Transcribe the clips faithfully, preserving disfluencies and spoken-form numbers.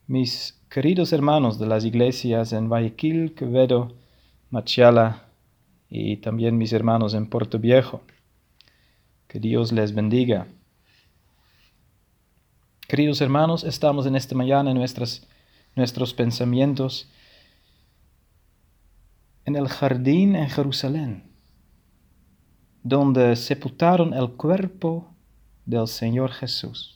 mis queridos hermanos de las iglesias en Guayaquil, Quevedo, Machala y también mis hermanos en Puerto Viejo. Que Dios les bendiga. Queridos hermanos, estamos en esta mañana en nuestras, nuestros pensamientos en el jardín en Jerusalén, donde sepultaron el cuerpo del Señor Jesús.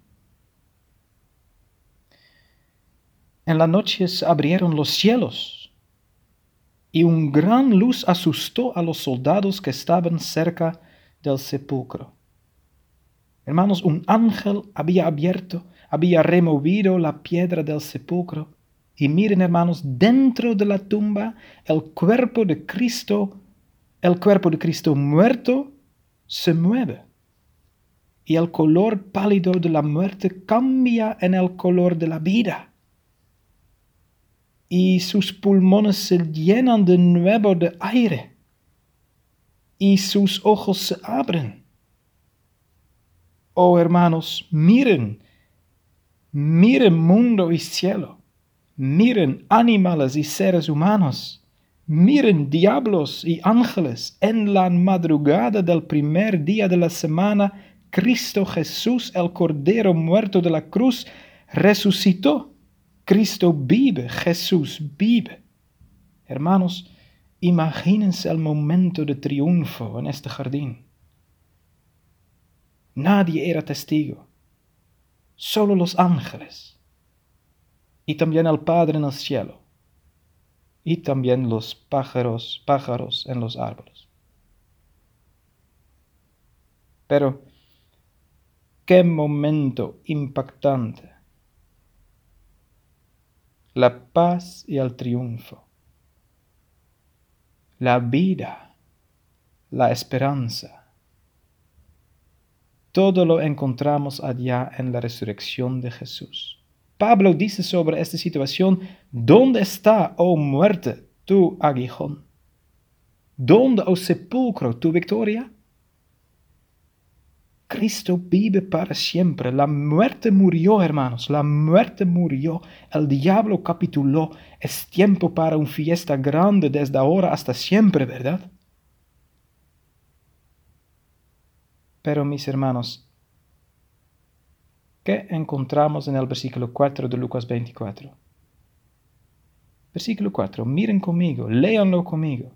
En la noche se abrieron los cielos y una gran luz asustó a los soldados que estaban cerca del sepulcro. Hermanos, un ángel había abierto, había removido la piedra del sepulcro. Y miren, hermanos, dentro de la tumba, el cuerpo de Cristo, el cuerpo de Cristo muerto, se mueve. Y el color pálido de la muerte cambia en el color de la vida. Y sus pulmones se llenan de nuevo de aire. Y sus ojos se abren. Oh, hermanos, miren, miren mundo y cielo. Miren animales y seres humanos. Miren diablos y ángeles. En la madrugada del primer día de la semana, Cristo Jesús, el Cordero muerto de la cruz, resucitó. Cristo vive, Jesús vive. Hermanos, imagínense el momento de triunfo en este jardín. Nadie era testigo, solo los ángeles. Y también el Padre en el cielo. Y también los pájaros, pájaros en los árboles. Pero, qué momento impactante. La paz y el triunfo. La vida, la esperanza. Todo lo encontramos allá en la resurrección de Jesús. Pablo dice sobre esta situación: ¿dónde está, oh muerte, tu aguijón? ¿Dónde, oh sepulcro, tu victoria? Cristo vive para siempre. La muerte murió, hermanos. La muerte murió. El diablo capituló. Es tiempo para una fiesta grande desde ahora hasta siempre, ¿verdad? Pero mis hermanos, ¿qué encontramos en el versículo cuatro de Lucas veinticuatro? Versículo cuatro, miren conmigo, léanlo conmigo.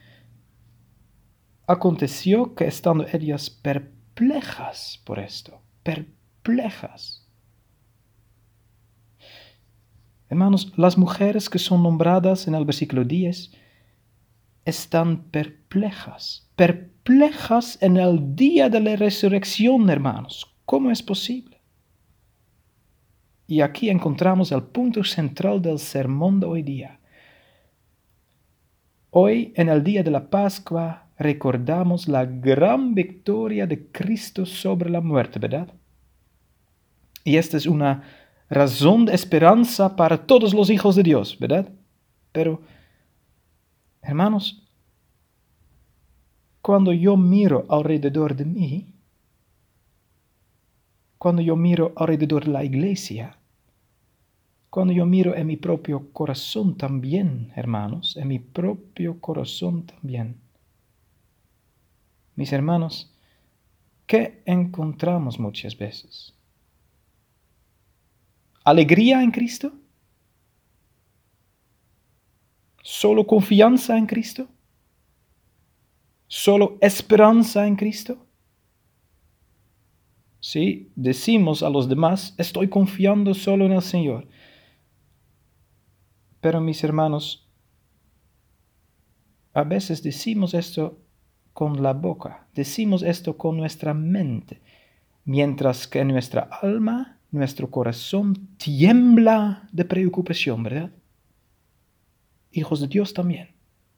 Aconteció que estando ellas perplejas por esto, perplejas. Hermanos, las mujeres que son nombradas en el versículo diez están perplejas, perplejas en el día de la resurrección, hermanos. ¿Cómo es posible? Y aquí encontramos el punto central del sermón de hoy día. Hoy, en el día de la Pascua, recordamos la gran victoria de Cristo sobre la muerte, ¿verdad? Y esta es una razón de esperanza para todos los hijos de Dios, ¿verdad? Pero, hermanos, cuando yo miro alrededor de mí, cuando yo miro alrededor de la iglesia, cuando yo miro en mi propio corazón también, hermanos, en mi propio corazón también, mis hermanos, ¿qué encontramos muchas veces? ¿Alegría en Cristo? ¿Solo confianza en Cristo? ¿Solo esperanza en Cristo? Sí, decimos a los demás, estoy confiando solo en el Señor. Pero mis hermanos, a veces decimos esto con la boca, decimos esto con nuestra mente, mientras que nuestra alma, nuestro corazón tiembla de preocupación, ¿verdad? Hijos de Dios también.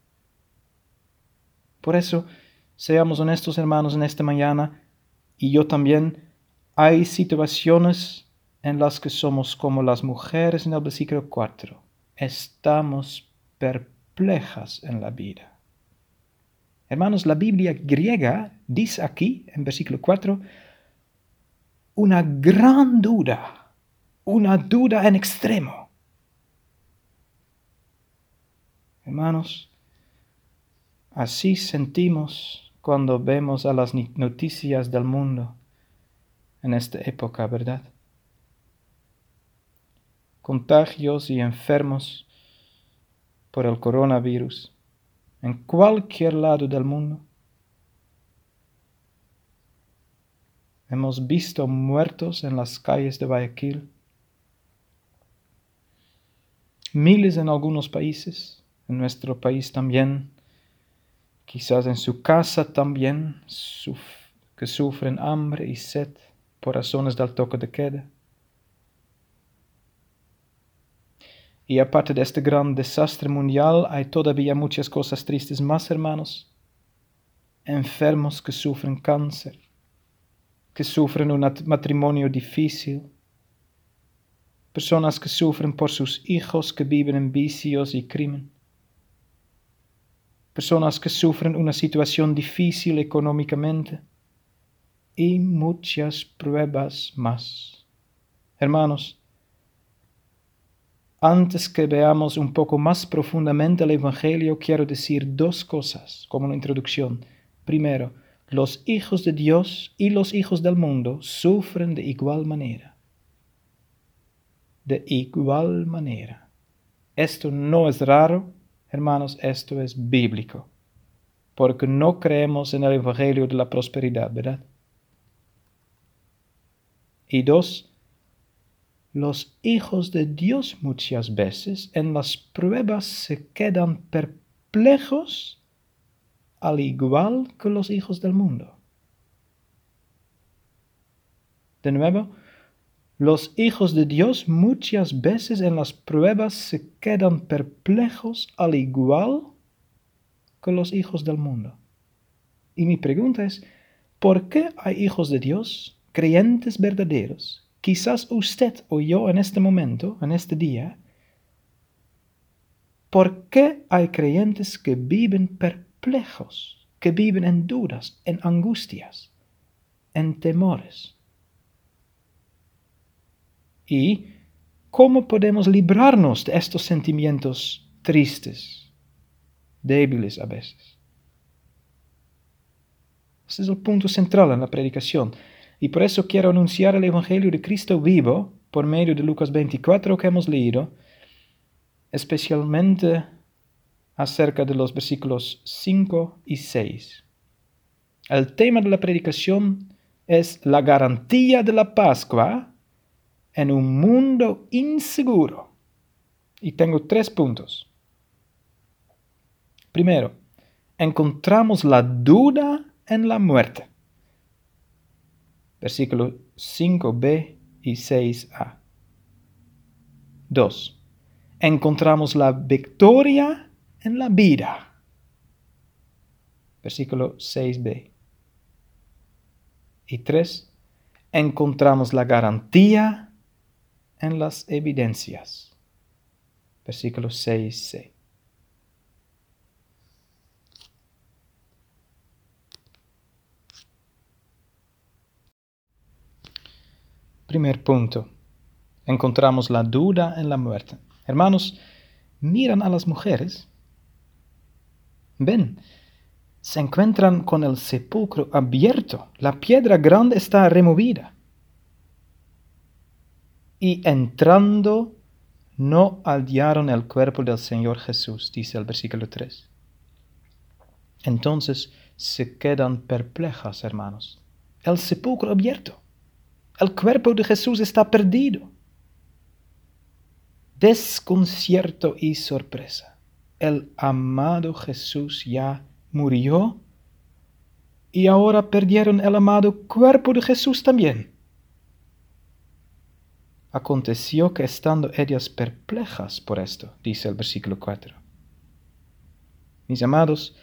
Por eso, seamos honestos, hermanos, en esta mañana, y yo también, hay situaciones en las que somos como las mujeres en el versículo cuatro. Estamos perplejas en la vida. Hermanos, la Biblia griega dice aquí, en versículo cuatro, una gran duda, una duda en extremo. Hermanos, así sentimos cuando vemos a las noticias del mundo en esta época, ¿verdad? Contagios y enfermos por el coronavirus en cualquier lado del mundo. Hemos visto muertos en las calles de Guayaquil, miles en algunos países, en nuestro país también, quizás en su casa también, suf- que sufren hambre y sed por razones del toque de queda. Y aparte de este gran desastre mundial, hay todavía muchas cosas tristes más, hermanos. Enfermos que sufren cáncer, que sufren un matrimonio difícil, personas que sufren por sus hijos que viven en vicios y crimen, personas que sufren una situación difícil económicamente y muchas pruebas más. Hermanos, antes que veamos un poco más profundamente el Evangelio, quiero decir dos cosas como una introducción. Primero, los hijos de Dios y los hijos del mundo sufren de igual manera. De igual manera. Esto no es raro, hermanos, esto es bíblico. Porque no creemos en el Evangelio de la prosperidad, ¿verdad? Y dos, los hijos de Dios muchas veces en las pruebas se quedan perplejos al igual que los hijos del mundo. De nuevo, los hijos de Dios muchas veces en las pruebas se quedan perplejos al igual que los hijos del mundo. Y mi pregunta es, ¿por qué hay hijos de Dios, creyentes verdaderos? Quizás usted o yo en este momento, en este día, ¿por qué hay creyentes que viven perplejos, que viven en dudas, en angustias, en temores? ¿Y cómo podemos librarnos de estos sentimientos tristes, débiles a veces? Este es el punto central en la predicación. Y por eso quiero anunciar el Evangelio de Cristo vivo por medio de Lucas veinticuatro que hemos leído, especialmente acerca de los versículos cinco y seis. El tema de la predicación es la garantía de la Pascua en un mundo inseguro. Y tengo tres puntos. Primero, encontramos la duda en la muerte. Versículo cinco b y seis a. Dos, encontramos la victoria en la vida. Versículo seis b. Y tres, encontramos la garantía en las evidencias. Versículo seis c. Primer punto. Encontramos la duda en la muerte. Hermanos, miran a las mujeres. Ven, se encuentran con el sepulcro abierto. La piedra grande está removida. Y entrando, no hallaron el cuerpo del Señor Jesús, dice el versículo tres. Entonces se quedan perplejas, hermanos. El sepulcro abierto. El cuerpo de Jesús está perdido. Desconcierto y sorpresa. El amado Jesús ya murió y ahora perdieron el amado cuerpo de Jesús también. Aconteció que estando ellas perplejas por esto, dice el versículo cuatro. Mis amados,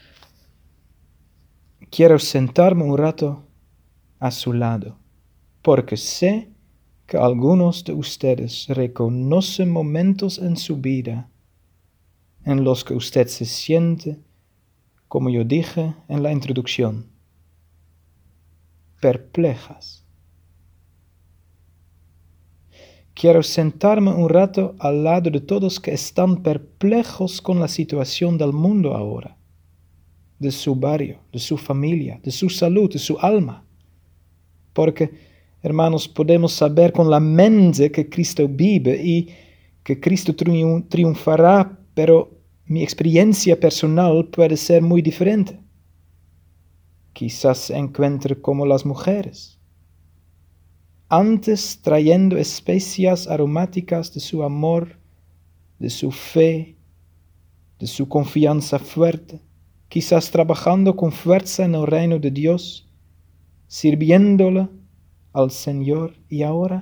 quiero sentarme un rato a su lado, porque sé que algunos de ustedes reconocen momentos en su vida en los que usted se siente, como yo dije en la introducción, perplejas. Quiero sentarme un rato al lado de todos que están perplejos con la situación del mundo ahora, de su barrio, de su familia, de su salud, de su alma. Porque, hermanos, podemos saber con la mente que Cristo vive y que Cristo triunfará, pero mi experiencia personal puede ser muy diferente. Quizás se encuentre como las mujeres, antes trayendo especias aromáticas de su amor, de su fe, de su confianza fuerte, quizás trabajando con fuerza en el reino de Dios, sirviéndole al Señor, y ahora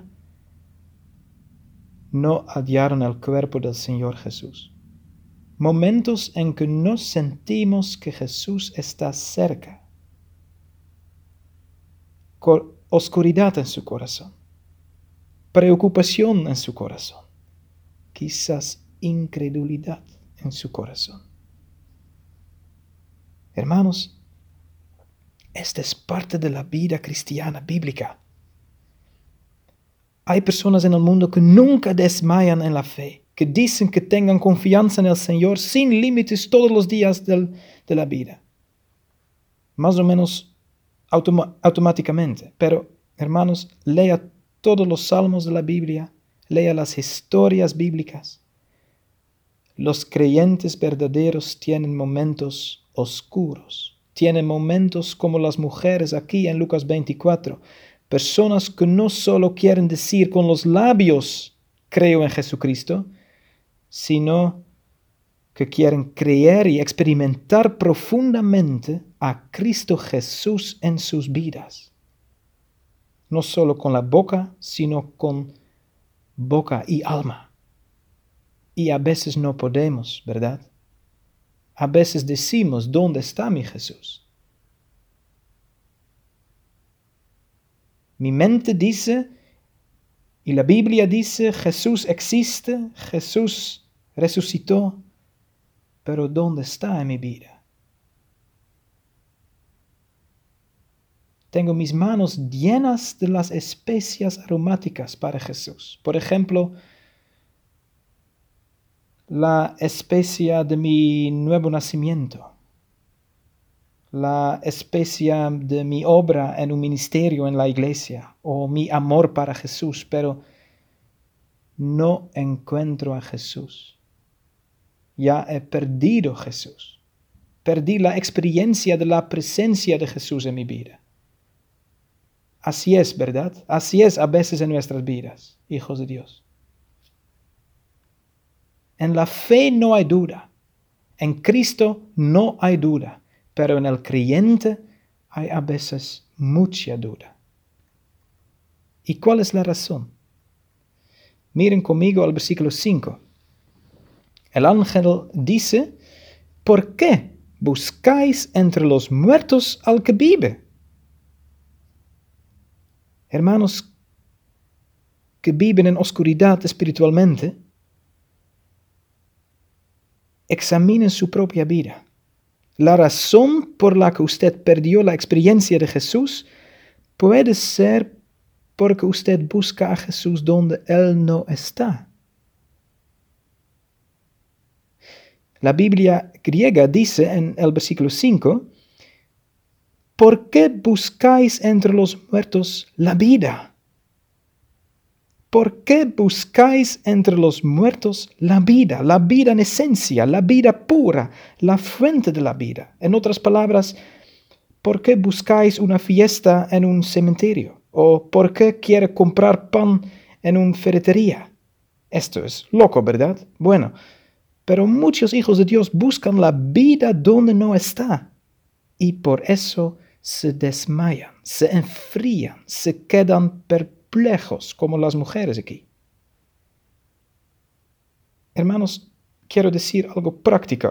no hallaron el cuerpo del Señor Jesús. Momentos en que no sentimos que Jesús está cerca. Oscuridad en su corazón, preocupación en su corazón, quizás incredulidad en su corazón. Hermanos, esta es parte de la vida cristiana bíblica. Hay personas en el mundo que nunca desmayan en la fe, que dicen que tengan confianza en el Señor sin límites todos los días del, de la vida. Más o menos autom- automáticamente. Pero, hermanos, lea todos los salmos de la Biblia, lea las historias bíblicas. Los creyentes verdaderos tienen momentos oscuros, tienen momentos como las mujeres aquí en Lucas veinticuatro, personas que no solo quieren decir con los labios, creo en Jesucristo, sino que quieren creer y experimentar profundamente a Cristo Jesús en sus vidas. No solo con la boca, sino con boca y alma. Y a veces no podemos, ¿verdad? A veces decimos, ¿dónde está mi Jesús? Mi mente dice, y la Biblia dice, Jesús existe, Jesús resucitó, pero ¿dónde está en mi vida? Tengo mis manos llenas de las especias aromáticas para Jesús. Por ejemplo, la especia de mi nuevo nacimiento, la especia de mi obra en un ministerio en la iglesia, o mi amor para Jesús, pero no encuentro a Jesús. Ya he perdido a Jesús. Perdí la experiencia de la presencia de Jesús en mi vida. Así es, ¿verdad? Así es a veces en nuestras vidas, hijos de Dios. En la fe no hay duda. En Cristo no hay duda. Pero en el creyente hay a veces mucha duda. ¿Y cuál es la razón? Miren conmigo al versículo cinco. El ángel dice, ¿por qué buscáis entre los muertos al que vive? Hermanos que viven en oscuridad espiritualmente, examinen su propia vida. La razón por la que usted perdió la experiencia de Jesús puede ser porque usted busca a Jesús donde Él no está. La Biblia griega dice en el versículo cinco, ¿por qué buscáis entre los muertos la vida? ¿Por qué buscáis entre los muertos la vida, la vida en esencia, la vida pura, la fuente de la vida? En otras palabras, ¿por qué buscáis una fiesta en un cementerio? ¿O por qué quiere comprar pan en una ferretería? Esto es loco, ¿verdad? Bueno, pero muchos hijos de Dios buscan la vida donde no está. Y por eso se desmayan, se enfrían, se quedan perplejos como las mujeres aquí. Hermanos, quiero decir algo práctico.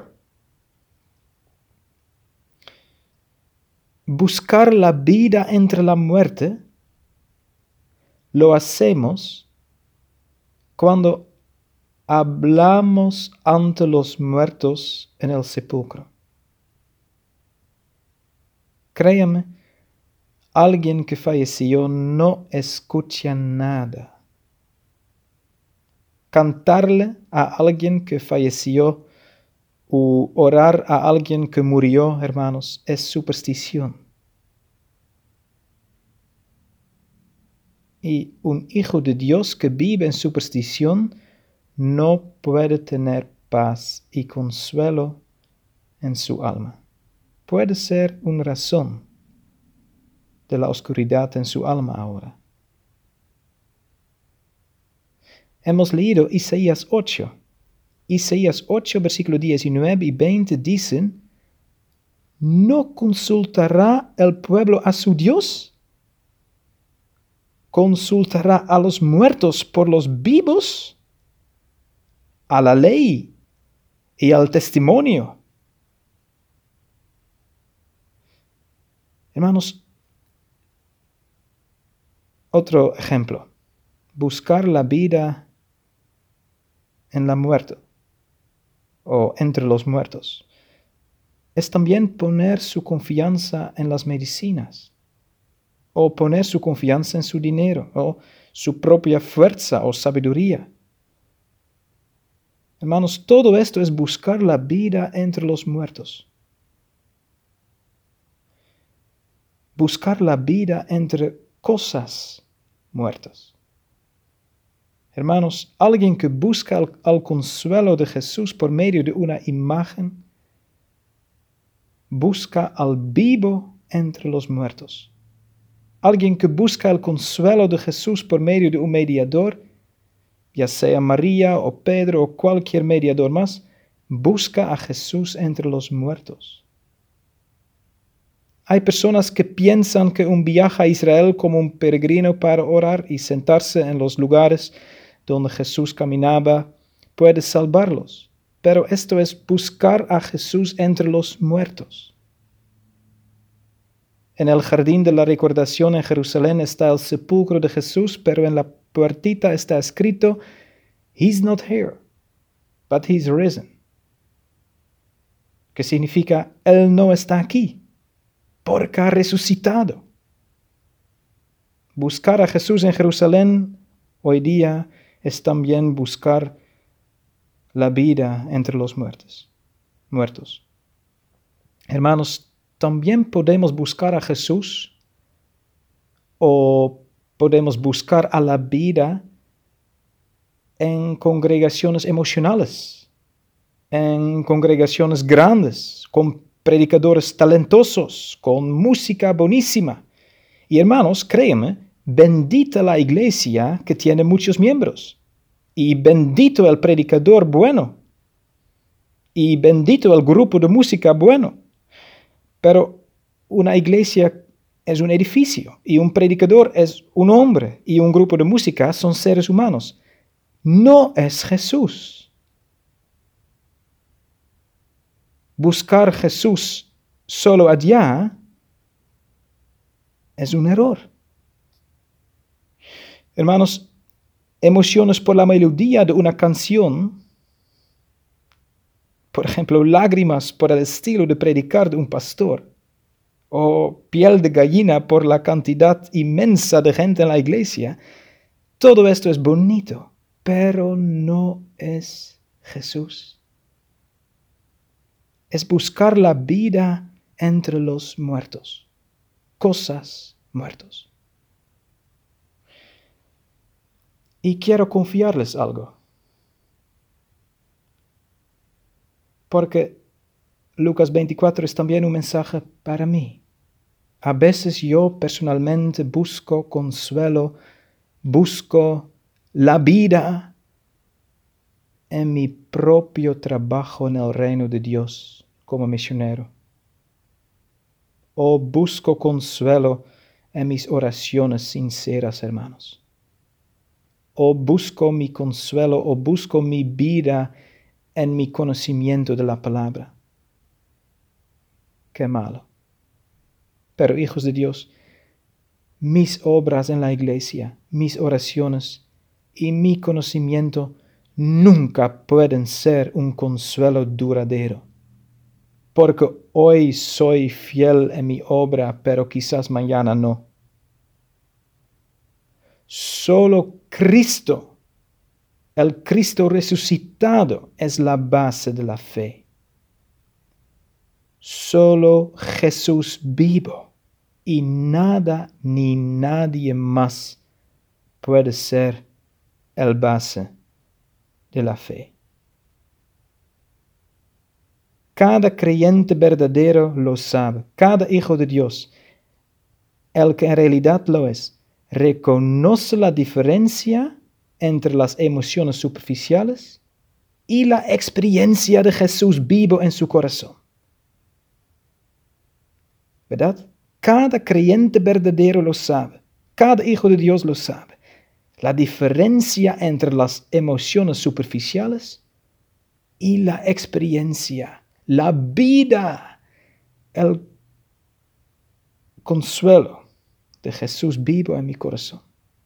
Buscar la vida entre la muerte lo hacemos cuando hablamos ante los muertos en el sepulcro. Créame, alguien que falleció no escucha nada. cantarle a alguien que falleció u orar a alguien que murió, hermanos, es superstición. Y un hijo de Dios que vive en superstición no puede tener paz y consuelo en su alma. Puede ser una razón de la oscuridad en su alma ahora. Hemos leído Isaías ocho. Isaías ocho, versículos diecinueve y veinte dicen, ¿no consultará el pueblo a su Dios? ¿Consultará a los muertos por los vivos? ¿A la ley y al testimonio? Hermanos, otro ejemplo. Buscar la vida en la muerte o entre los muertos es también poner su confianza en las medicinas, o poner su confianza en su dinero, o su propia fuerza o sabiduría. Hermanos, todo esto es buscar la vida entre los muertos. Buscar la vida entre cosas muertas. Hermanos, alguien que busca al, al consuelo de Jesús por medio de una imagen, busca al vivo entre los muertos. Alguien que busca el consuelo de Jesús por medio de un mediador, ya sea María o Pedro o cualquier mediador más, busca a Jesús entre los muertos. Hay personas que piensan que un viaje a Israel como un peregrino para orar y sentarse en los lugares donde Jesús caminaba puede salvarlos, pero esto es buscar a Jesús entre los muertos. En el jardín de la recordación en Jerusalén está el sepulcro de Jesús, pero en la puertita está escrito, He's not here, but He's risen. Que significa, Él no está aquí, porque ha resucitado. Buscar a Jesús en Jerusalén hoy día es también buscar la vida entre los muertos. muertos. Hermanos, también podemos buscar a Jesús o podemos buscar a la vida en congregaciones emocionales, en congregaciones grandes, con predicadores talentosos, con música buenísima. Y hermanos, créeme, bendita la iglesia que tiene muchos miembros, y bendito el predicador bueno, y bendito el grupo de música bueno. Pero una iglesia es un edificio, y un predicador es un hombre, y un grupo de música son seres humanos. No es Jesús. Buscar Jesús solo allá es un error. Hermanos, emociones por la melodía de una canción, por ejemplo, lágrimas por el estilo de predicar de un pastor, o piel de gallina por la cantidad inmensa de gente en la iglesia, todo esto es bonito, pero no es Jesús. Es buscar la vida entre los muertos, cosas muertos. Y quiero confiarles algo, porque Lucas veinticuatro es también un mensaje para mí. A veces yo personalmente busco consuelo, busco la vida en mi propio trabajo en el reino de Dios como misionero. O busco consuelo en mis oraciones sinceras, hermanos. O busco mi consuelo, o busco mi vida en mi conocimiento de la palabra. Qué malo. Pero, hijos de Dios, mis obras en la iglesia, mis oraciones y mi conocimiento nunca pueden ser un consuelo duradero. Porque hoy soy fiel en mi obra, pero quizás mañana no. Solo Cristo El Cristo resucitado es la base de la fe. Solo Jesús vivo y nada ni nadie más puede ser el base de la fe. Cada creyente verdadero lo sabe, cada hijo de Dios, el que en realidad lo es, reconoce la diferencia entre las emociones superficiales y la experiencia de Jesús vivo en su corazón. ¿Verdad? Cada creyente verdadero lo sabe, cada hijo de Dios lo sabe. La diferencia entre las emociones superficiales y la experiencia, la vida, el consuelo de Jesús vivo en mi corazón.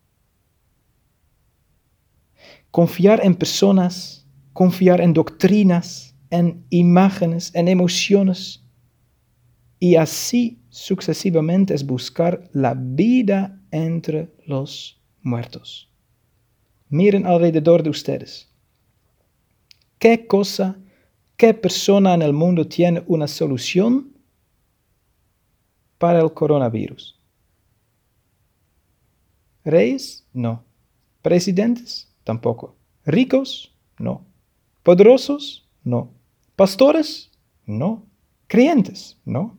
Confiar en personas, confiar en doctrinas, en imágenes, en emociones, y así sucesivamente es buscar la vida entre los muertos. Miren alrededor de ustedes. ¿Qué cosa, qué persona en el mundo tiene una solución para el coronavirus? ¿Reyes? No. ¿Presidentes? Tampoco. ¿Ricos? No. ¿Poderosos? No. ¿Pastores? No. ¿Creyentes? No.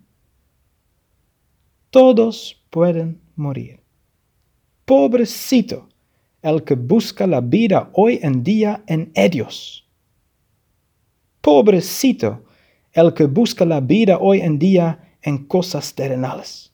Todos pueden morir. Pobrecito el que busca la vida hoy en día en ellos. Pobrecito el que busca la vida hoy en día en cosas terrenales.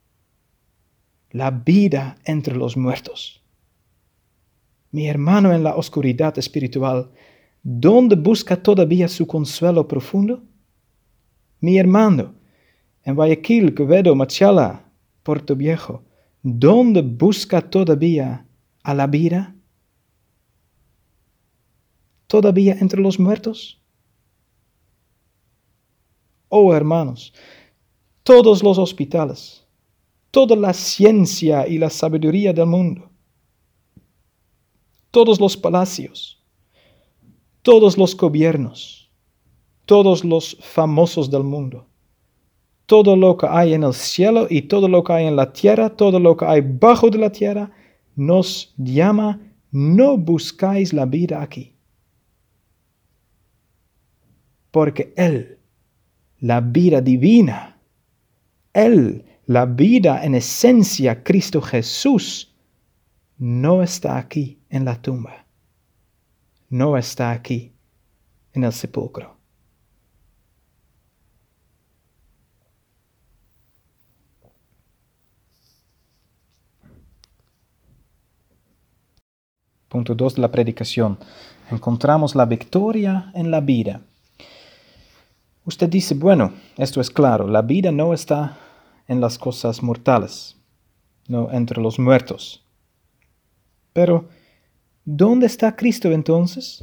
La vida entre los muertos. Mi hermano en la oscuridad espiritual, ¿dónde busca todavía su consuelo profundo? Mi hermano en Guayaquil, Quevedo, Machala, Puerto Viejo, ¿dónde busca todavía a la vida? ¿Todavía entre los muertos? Oh, hermanos, todos los hospitales, toda la ciencia y la sabiduría del mundo, todos los palacios, todos los gobiernos, todos los famosos del mundo, todo lo que hay en el cielo y todo lo que hay en la tierra, todo lo que hay bajo de la tierra, nos llama, no buscáis la vida aquí. Porque Él, la vida divina, Él, la vida en esencia, Cristo Jesús, no está aquí en la tumba. No está aquí en el sepulcro. Punto dos de la predicación. Encontramos la victoria en la vida. Usted dice, bueno, esto es claro, la vida no está en las cosas mortales, no entre los muertos. Pero, ¿dónde está Cristo entonces?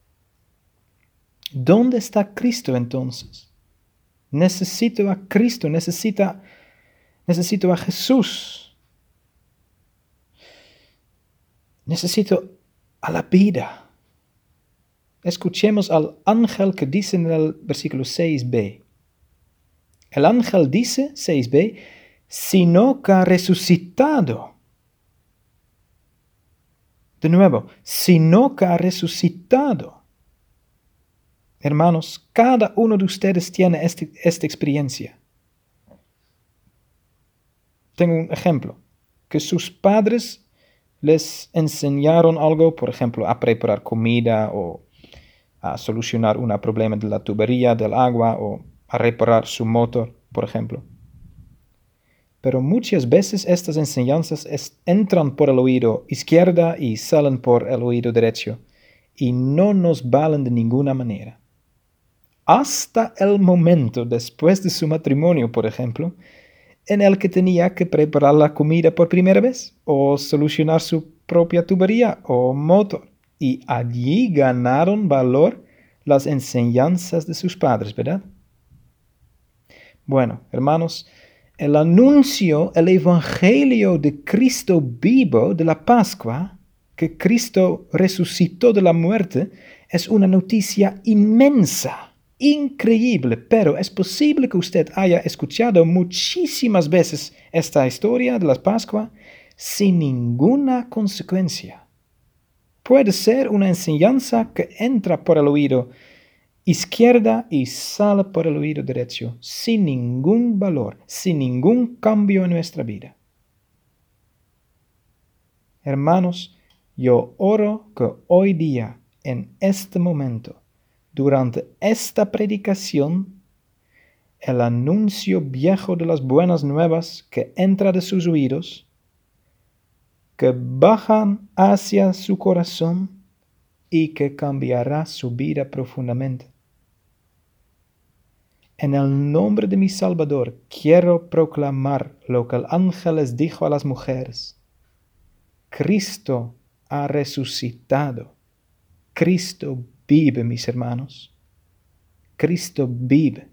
¿Dónde está Cristo entonces? Necesito a Cristo, necesita, necesito a Jesús. Necesito a la vida. Escuchemos al ángel que dice en el versículo seis b. El ángel dice, seis b, sino que ha resucitado. De nuevo, sino que ha resucitado. Hermanos, cada uno de ustedes tiene este, esta experiencia. Tengo un ejemplo, que sus padres les enseñaron algo, por ejemplo, a preparar comida o a solucionar un problema de la tubería del agua o a reparar su motor, por ejemplo. Pero muchas veces estas enseñanzas es, entran por el oído izquierdo y salen por el oído derecho y no nos valen de ninguna manera. Hasta el momento después de su matrimonio, por ejemplo, en el que tenía que preparar la comida por primera vez, o solucionar su propia tubería o motor. Y allí ganaron valor las enseñanzas de sus padres, ¿verdad? Bueno, hermanos, el anuncio, el evangelio de Cristo vivo de la Pascua, que Cristo resucitó de la muerte es una noticia inmensa, increíble, pero es posible que usted haya escuchado muchísimas veces esta historia de la Pascua sin ninguna consecuencia. Puede ser una enseñanza que entra por el oído izquierda y sale por el oído derecho, sin ningún valor, sin ningún cambio en nuestra vida. Hermanos, yo oro que hoy día, en este momento, durante esta predicación, el anuncio viejo de las buenas nuevas que entra de sus oídos, que bajan hacia su corazón y que cambiará su vida profundamente. En el nombre de mi Salvador quiero proclamar lo que el ángel les dijo a las mujeres. Cristo ha resucitado. Cristo vive, mis hermanos. Cristo vive.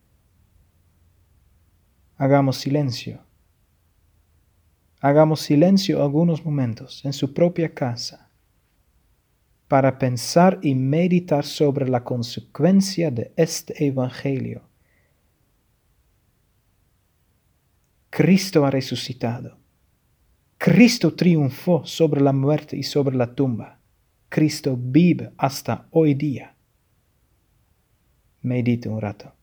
Hagamos silencio. Hagamos silencio algunos momentos en su propia casa para pensar y meditar sobre la consecuencia de este evangelio. Cristo ha resucitado. Cristo triunfó sobre la muerte y sobre la tumba. Cristo vive hasta hoy día. Medite un rato.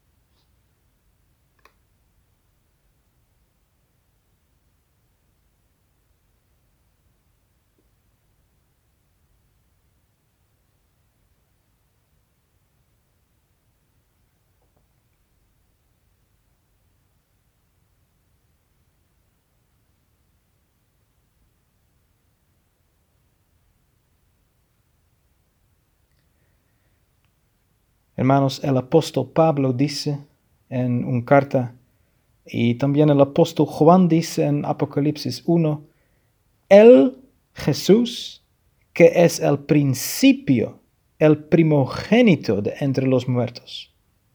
Hermanos, el apóstol Pablo dice en una carta, y también el apóstol Juan dice en Apocalipsis uno, Él, Jesús, que es el principio, el primogénito de entre los muertos.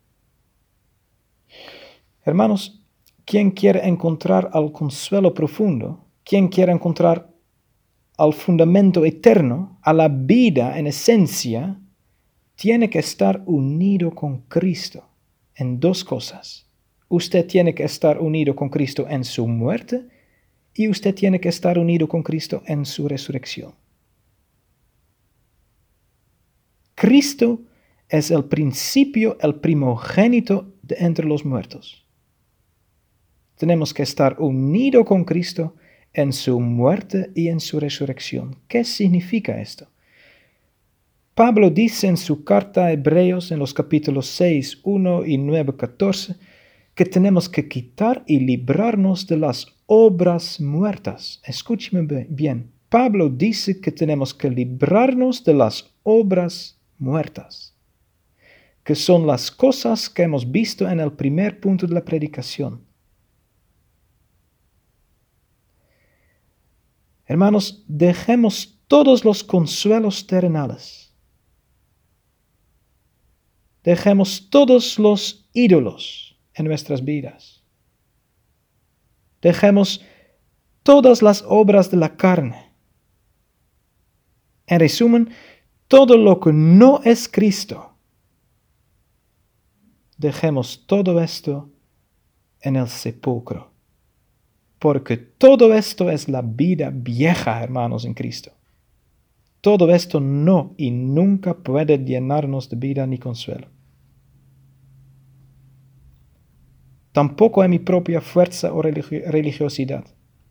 Hermanos, quien quiere encontrar al consuelo profundo, quien quiere encontrar al fundamento eterno, a la vida en esencia, tiene que estar unido con Cristo en dos cosas. Usted tiene que estar unido con Cristo en su muerte y usted tiene que estar unido con Cristo en su resurrección. Cristo es el principio, el primogénito de entre los muertos. Tenemos que estar unidos con Cristo en su muerte y en su resurrección. ¿Qué significa esto? Pablo dice en su carta a Hebreos en los capítulos seis, uno y nueve, catorce, que tenemos que quitar y librarnos de las obras muertas. Escúcheme bien. Pablo dice que tenemos que librarnos de las obras muertas, que son las cosas que hemos visto en el primer punto de la predicación. Hermanos, dejemos todos los consuelos terrenales. Dejemos todos los ídolos en nuestras vidas. Dejemos todas las obras de la carne. En resumen, todo lo que no es Cristo. Dejemos todo esto en el sepulcro. Porque todo esto es la vida vieja, hermanos, en Cristo. Todo esto no y nunca puede llenarnos de vida ni consuelo. Tampoco en mi propia fuerza o religio- religiosidad.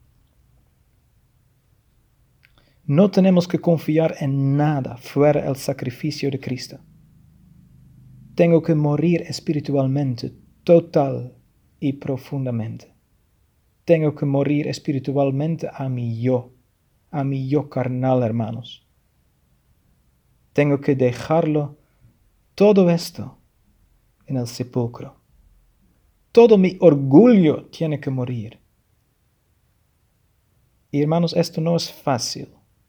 No tenemos que confiar en nada fuera del sacrificio de Cristo. Tengo que morir espiritualmente, total y profundamente. Tengo que morir espiritualmente a mi yo, a mi yo carnal, hermanos. Tengo que dejarlo todo esto en el sepulcro. Todo mi orgullo tiene que morir. Y hermanos, esto no es fácil.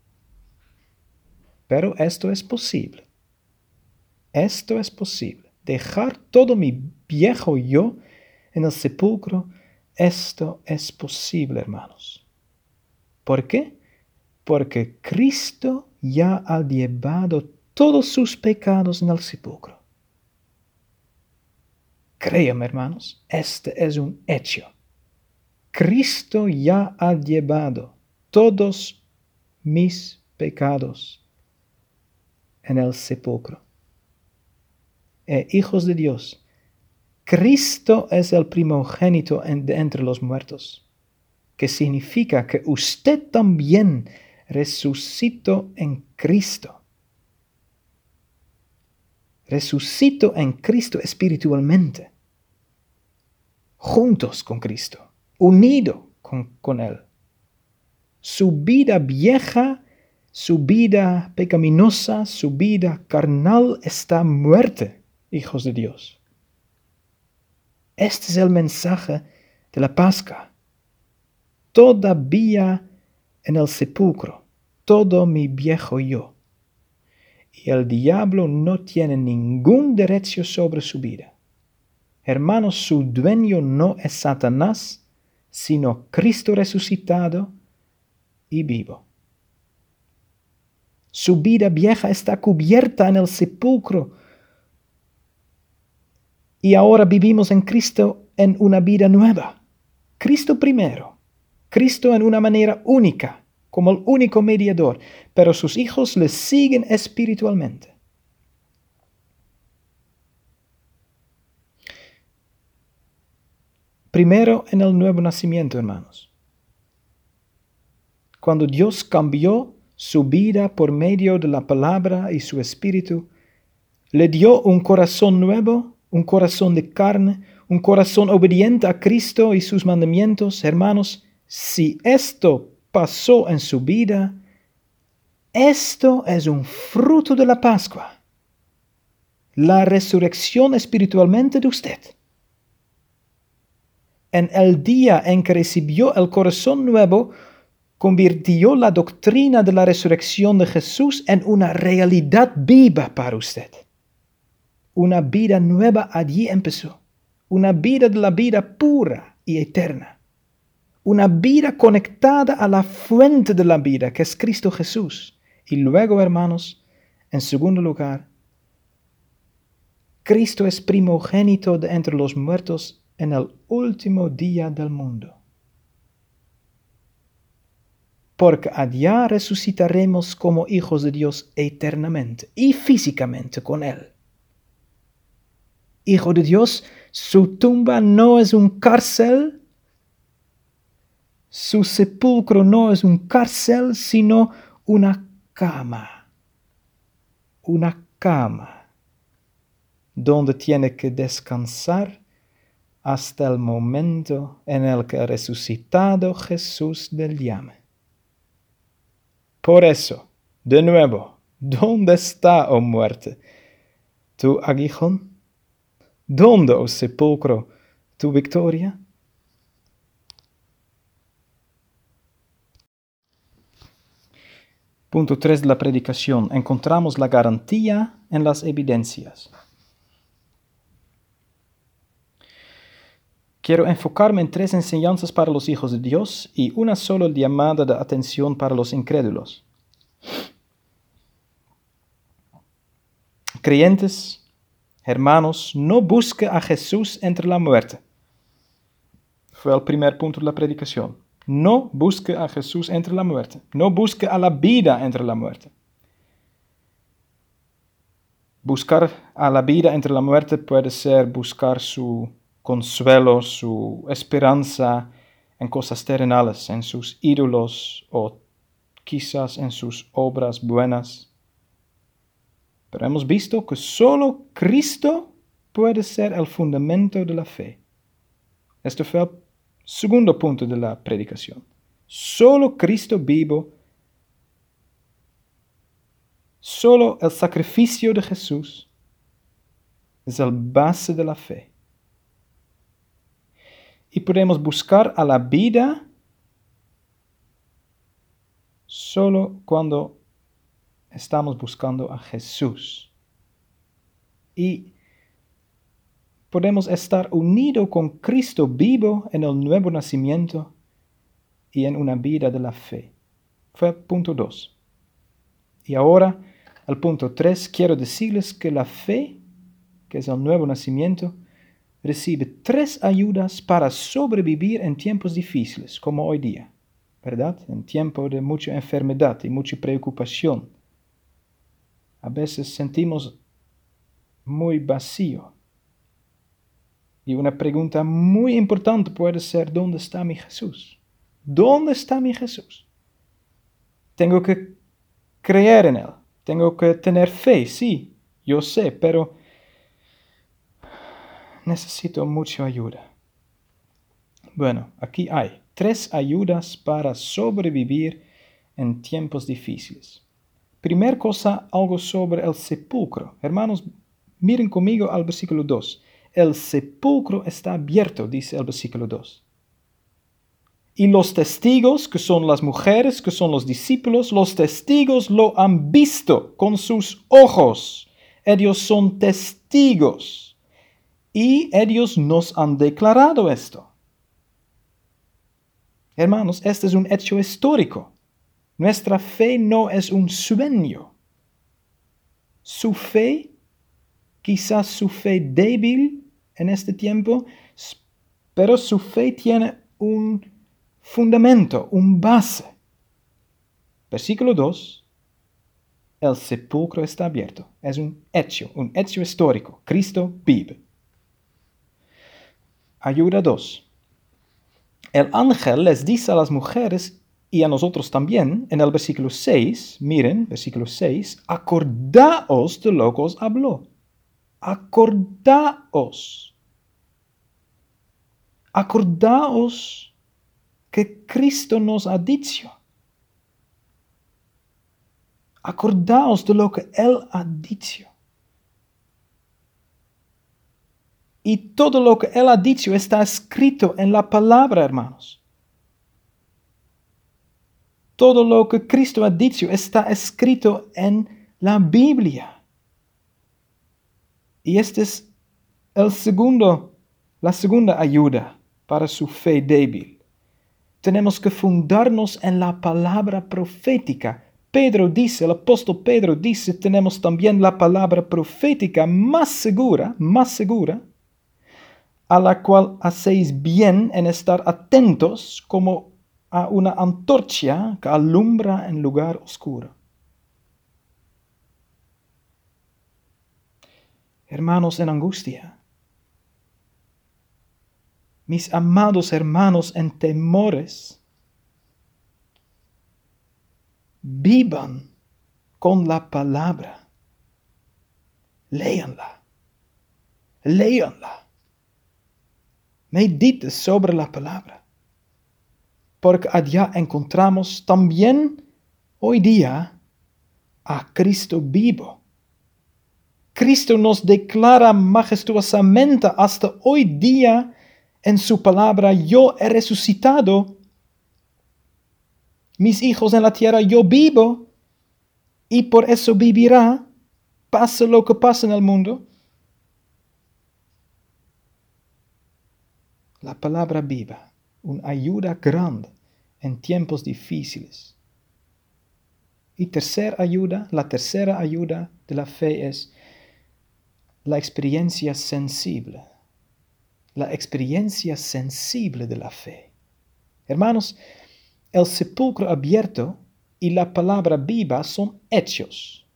Pero esto es posible. Esto es posible. Dejar todo mi viejo yo en el sepulcro, esto es posible, hermanos. ¿Por qué? porque Cristo ya ha llevado todos sus pecados en el sepulcro. Créame, hermanos, este es un hecho. Cristo ya ha llevado todos mis pecados en el sepulcro. Eh, hijos de Dios, Cristo es el primogénito de entre los muertos, que significa que usted también resucitó en Cristo. Resucitó en Cristo espiritualmente, juntos con Cristo, unido con, con Él. Su vida vieja, su vida pecaminosa, su vida carnal está muerta, hijos de Dios. Este es el mensaje de la Pascua. Todavía en el sepulcro, todo mi viejo yo. Y el diablo no tiene ningún derecho sobre su vida. Hermanos, su dueño no es Satanás, sino Cristo resucitado y vivo. Su vida vieja está cubierta en el sepulcro. Y ahora vivimos en Cristo en una vida nueva. Cristo primero. Cristo en una manera única, como el único mediador, pero sus hijos le siguen espiritualmente. Primero en el nuevo nacimiento, hermanos. Cuando Dios cambió su vida por medio de la palabra y su espíritu, le dio un corazón nuevo, un corazón de carne, un corazón obediente a Cristo y sus mandamientos. Hermanos, si esto pasó en su vida, esto es un fruto de la Pascua, la resurrección espiritualmente de usted. En el día en que recibió el corazón nuevo, convirtió la doctrina de la resurrección de Jesús en una realidad viva para usted. Una vida nueva allí empezó, una vida de la vida pura y eterna. Una vida conectada a la fuente de la vida, que es Cristo Jesús. Y luego, hermanos, en segundo lugar, Cristo es primogénito de entre los muertos en el último día del mundo. Porque allá resucitaremos como hijos de Dios eternamente y físicamente con Él. Hijo de Dios, su tumba no es un cárcel. Su sepulcro no es un cárcel, sino una cama. Una cama donde tiene que descansar hasta el momento en el que el resucitado Jesús le llame. Por eso, de nuevo, ¿dónde está, oh muerte, tu aguijón? ¿Dónde, oh sepulcro, tu victoria? Punto tres de la predicación. Encontramos la garantía en las evidencias. Quiero enfocarme en tres enseñanzas para los hijos de Dios y una sola llamada de atención para los incrédulos. Creyentes, hermanos, no busque a Jesús entre la muerte. Fue el primer punto de la predicación. No busque a Jesús entre la muerte. No busque a la vida entre la muerte. Buscar a la vida entre la muerte puede ser buscar su consuelo, su esperanza en cosas terrenales, en sus ídolos o quizás en sus obras buenas. Pero hemos visto que solo Cristo puede ser el fundamento de la fe. Este fue el segundo punto de la predicación. Solo Cristo vivo, solo el sacrificio de Jesús es la base de la fe. Y podemos buscar a la vida solo cuando estamos buscando a Jesús. Y podemos estar unidos con Cristo vivo en el nuevo nacimiento y en una vida de la fe. Fue el punto dos. Y ahora, al punto tres, quiero decirles que la fe, que es el nuevo nacimiento, recibe tres ayudas para sobrevivir en tiempos difíciles, como hoy día, ¿verdad? En tiempo de mucha enfermedad y mucha preocupación. A veces sentimos muy vacío. Y una pregunta muy importante puede ser, ¿dónde está mi Jesús? ¿Dónde está mi Jesús? Tengo que creer en Él. Tengo que tener fe, sí, yo sé, pero necesito mucha ayuda. Bueno, aquí hay tres ayudas para sobrevivir en tiempos difíciles. Primera cosa, algo sobre el sepulcro. Hermanos, miren conmigo al versículo dos. El sepulcro está abierto, dice el versículo dos. Y los testigos, que son las mujeres, que son los discípulos, los testigos lo han visto con sus ojos. Ellos son testigos. Y ellos nos han declarado esto. Hermanos, este es un hecho histórico. Nuestra fe no es un sueño. Su fe, quizás su fe débil en este tiempo, pero su fe tiene un fundamento, un base. Versículo dos. El sepulcro está abierto. Es un hecho, un hecho histórico. Cristo vive. Ayuda dos. El ángel les dice a las mujeres y a nosotros también, en el versículo seis, miren, versículo seis, acordaos de lo que os habló. Acordaos. Acordaos que Cristo nos ha dicho. Acordaos de lo que Él ha dicho. Y todo lo que Él ha dicho está escrito en la palabra, hermanos. Todo lo que Cristo ha dicho está escrito en la Biblia. Y esta es el segundo, la segunda ayuda para su fe débil. Tenemos que fundarnos en la palabra profética. Pedro dice, el apóstol Pedro dice, tenemos también la palabra profética más segura, más segura, a la cual hacéis bien en estar atentos como a una antorcha que alumbra en lugar oscuro. Hermanos en angustia, mis amados hermanos en temores, vivan con la palabra. Léanla. Léanla. Medite sobre la palabra. Porque allá encontramos también hoy día a Cristo vivo. Cristo nos declara majestuosamente hasta hoy día en su palabra, yo he resucitado, mis hijos en la tierra, yo vivo, y por eso vivirá, pase lo que pase en el mundo. La palabra viva, una ayuda grande en tiempos difíciles. Y tercera ayuda, la tercera ayuda de la fe es la experiencia sensible. La experiencia sensible de la fe. Hermanos, el sepulcro abierto y la palabra viva son hechos.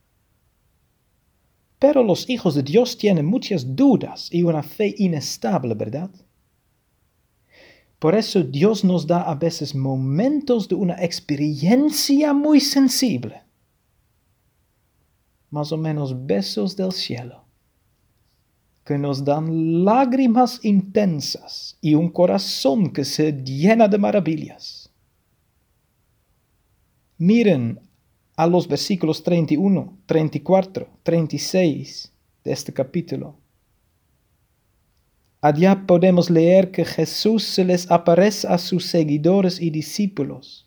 Pero los hijos de Dios tienen muchas dudas y una fe inestable, ¿verdad? Por eso Dios nos da a veces momentos de una experiencia muy sensible. Más o menos besos del cielo, que nos dan lágrimas intensas y un corazón que se llena de maravillas. Miren a los versículos treinta y uno, treinta y cuatro, treinta y seis de este capítulo. Allá podemos leer que Jesús se les aparece a sus seguidores y discípulos.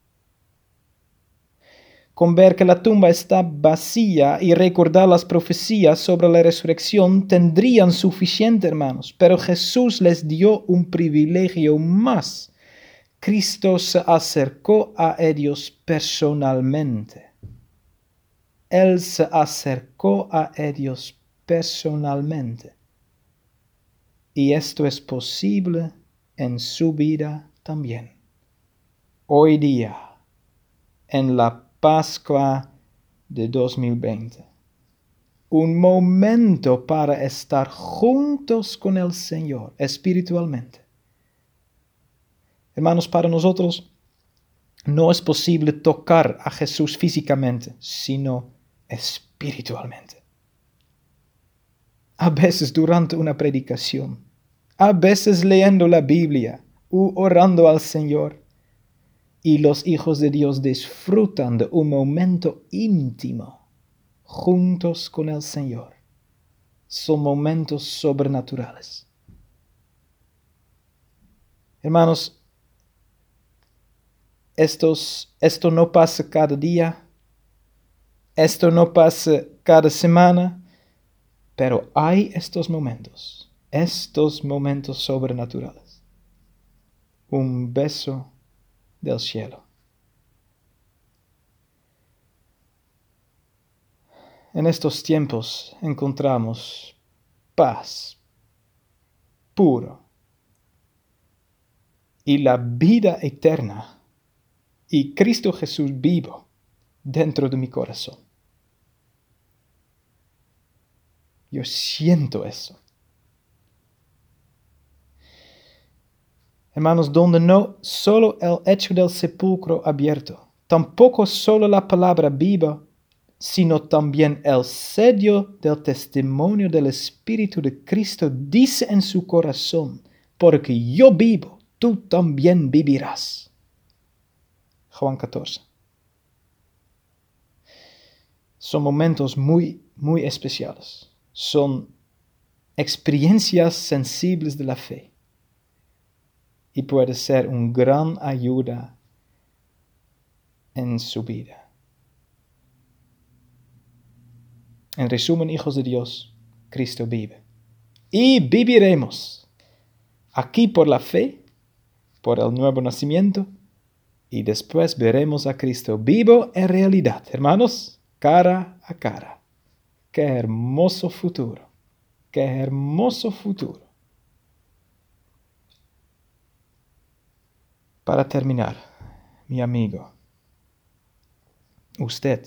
Con ver que la tumba está vacía y recordar las profecías sobre la resurrección tendrían suficiente, hermanos. Pero Jesús les dio un privilegio más, Cristo se acercó a ellos personalmente. Él se acercó a ellos personalmente. Y esto es posible en su vida también. Hoy día, en la Pascua de dos mil veinte. Un momento para estar juntos con el Señor espiritualmente. Hermanos, para nosotros no es posible tocar a Jesús físicamente, sino espiritualmente. A veces durante una predicación, a veces leyendo la Biblia u orando al Señor, y los hijos de Dios disfrutan de un momento íntimo juntos con el Señor. Son momentos sobrenaturales. Hermanos, estos, esto no pasa cada día, esto no pasa cada semana, pero hay estos momentos, estos momentos sobrenaturales. Un beso del cielo. En estos tiempos encontramos paz, puro, y la vida eterna, y Cristo Jesús vivo dentro de mi corazón. Yo siento eso. Hermanos, donde no solo el hecho del sepulcro abierto, tampoco solo la palabra viva, sino también el sello del testimonio del Espíritu de Cristo dice en su corazón, porque yo vivo, tú también vivirás. Juan catorce. Son momentos muy, muy especiales. Son experiencias sensibles de la fe. Y puede ser una gran ayuda en su vida. En resumen, hijos de Dios, Cristo vive. Y viviremos aquí por la fe, por el nuevo nacimiento, y después veremos a Cristo vivo en realidad, hermanos, cara a cara. Qué hermoso futuro, qué hermoso futuro. Para terminar, mi amigo, usted,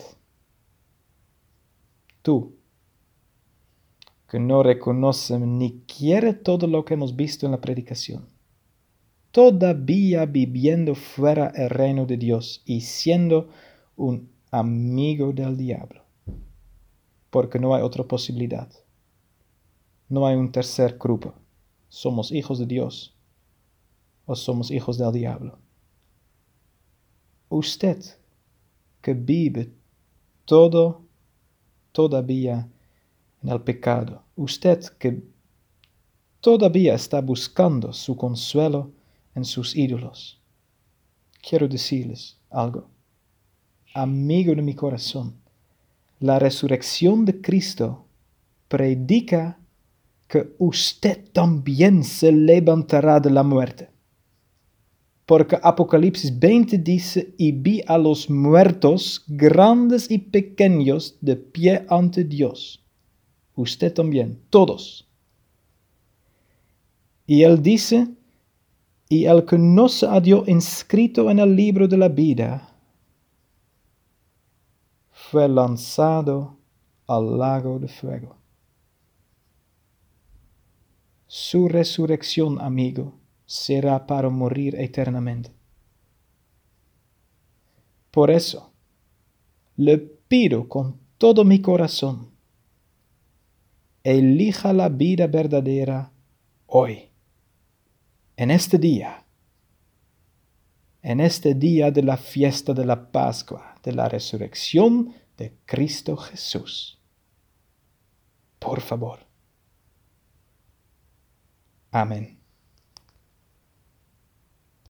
tú, que no reconoce ni quiere todo lo que hemos visto en la predicación, todavía viviendo fuera el reino de Dios y siendo un amigo del diablo, porque no hay otra posibilidad. No hay un tercer grupo. Somos hijos de Dios o somos hijos del diablo. Usted que vive todo todavía en el pecado, usted que todavía está buscando su consuelo en sus ídolos, quiero decirles algo. Amigo de mi corazón, la resurrección de Cristo predica que usted también se levantará de la muerte. Porque Apocalipsis veinte dice, y vi a los muertos, grandes y pequeños, de pie ante Dios. Usted también, todos. Y él dice, y el que no se halló inscrito en el libro de la vida, fue lanzado al lago de fuego. Su resurrección, amigo, será para morir eternamente. Por eso, le pido con todo mi corazón, elija la vida verdadera hoy, en este día, en este día de la fiesta de la Pascua, de la resurrección de Cristo Jesús. Por favor. Amén.